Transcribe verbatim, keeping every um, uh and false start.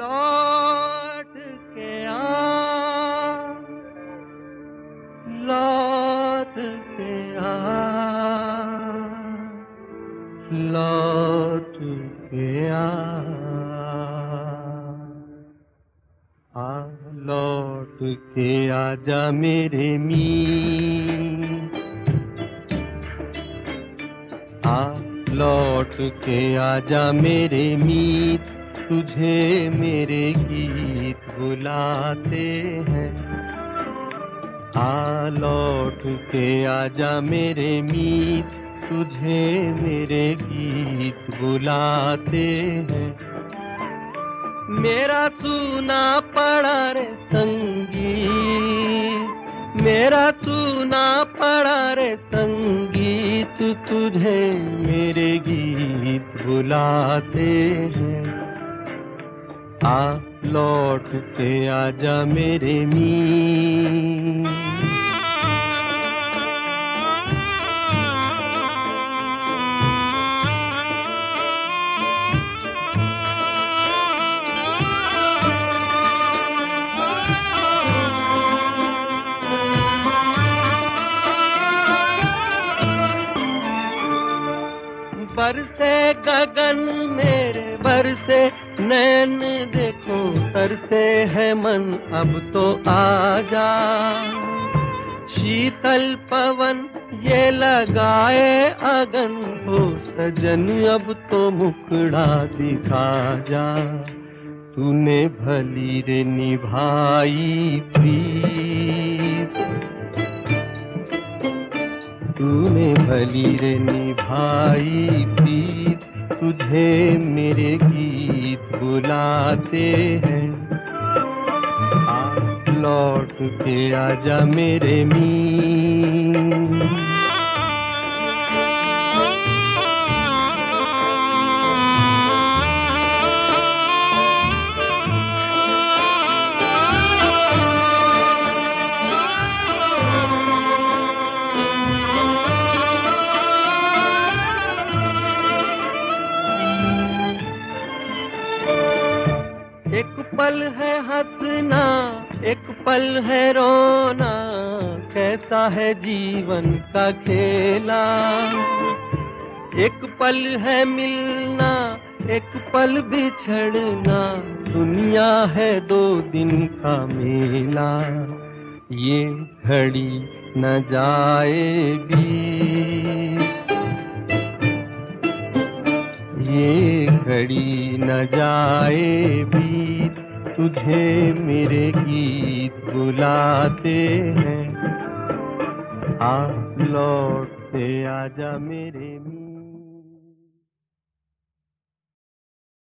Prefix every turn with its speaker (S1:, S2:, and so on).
S1: लौट के आ, लौट के आ, लौट के आ, आ लौट के आजा मेरे मीत, आ लौट के आजा मेरे मीत, तुझे मेरे गीत बुलाते हैं। आ लौट के आजा मेरे मीत, तुझे मेरे गीत बुलाते हैं। मेरा सूना पड़ा रे संगीत, मेरा सूना पड़ा रे संगीत, तुझे मेरे गीत बुलाते हैं। आ लौट के आजा मेरे मीत। बरसे गगन मेरे बरसे नैन, देखो तरसे है मन अब तो आजा। शीतल पवन ये लगाए अगन, हो सजन अब तो मुखड़ा दिखा जा। तूने भली रे निभाई प्रीत, तूने भली रे निभाई प्रीत, तुझे मेरे गीत बुलाते हैं। आ लौट के आजा मेरे मीत। एक पल है हंसना, एक पल है रोना, कैसा है जीवन का खेला। एक पल है मिलना, एक पल बिछड़ना, दुनिया है दो दिन का मेला। ये घड़ी न जाए बीत, ये घड़ी न जाए बीत, तुझे मेरे गीत बुलाते हैं। आ लौट के आजा मेरे मीत।